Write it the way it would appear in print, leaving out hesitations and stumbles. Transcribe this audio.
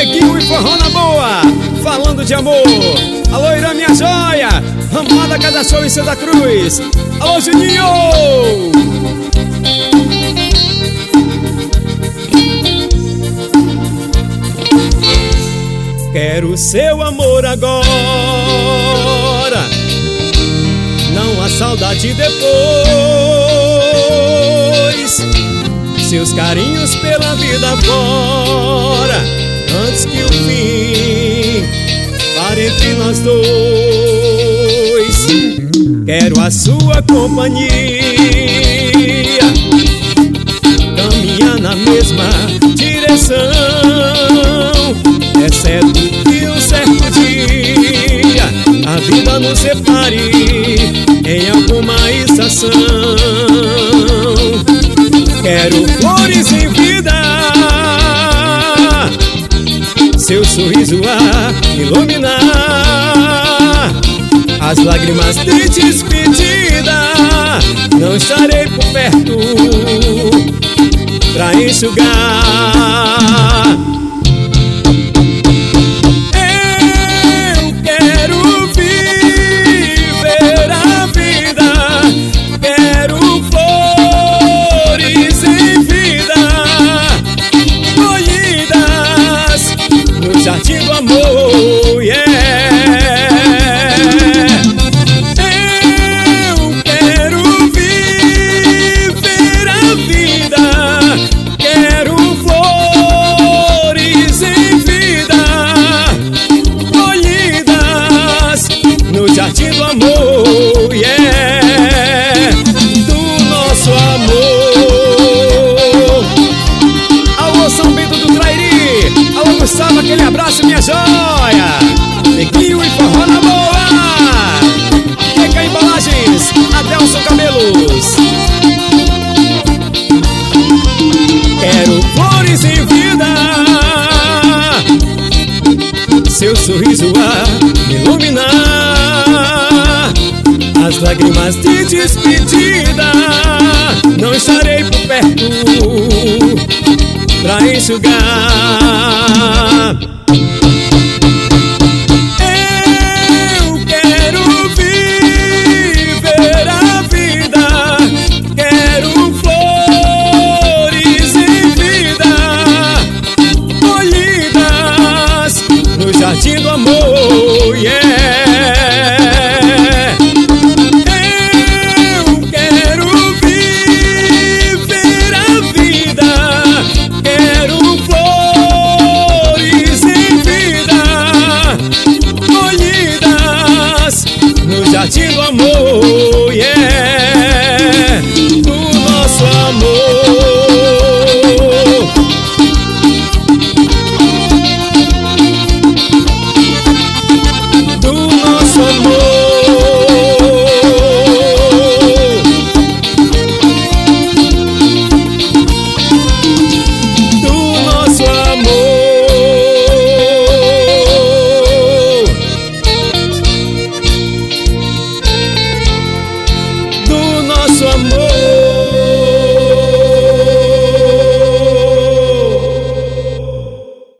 Neguinho e forró na boa, falando de amor. Alô, Irã, minha joia, Ramada Casa Show em Santa Cruz. Alô, Juninho! Quero seu amor agora, não há saudade depois. Seus carinhos pela vida fora, antes que o fim pare entre nós dois. Quero a sua companhia, caminhar na mesma direção, exceto que um certo dia a vida nos separe em alguma estação. Quero flores em vida, seu sorriso a iluminar, as lágrimas de despedida não estarei por perto pra enxugar. Jardim do amor, yeah. Eu quero viver a vida, quero flores em vida, colhidas no jardim do amor, yeah. Do nosso amor. Alô, São Bento do Trairi, alô, Gustavo, aquele abraço, minha joia. Neguinho e forró na boa. TK Embalagens, Adelson Cabelos. Quero flores em vida, seu sorriso a iluminar, as lágrimas de despedida não estarei por perto pra enxugar.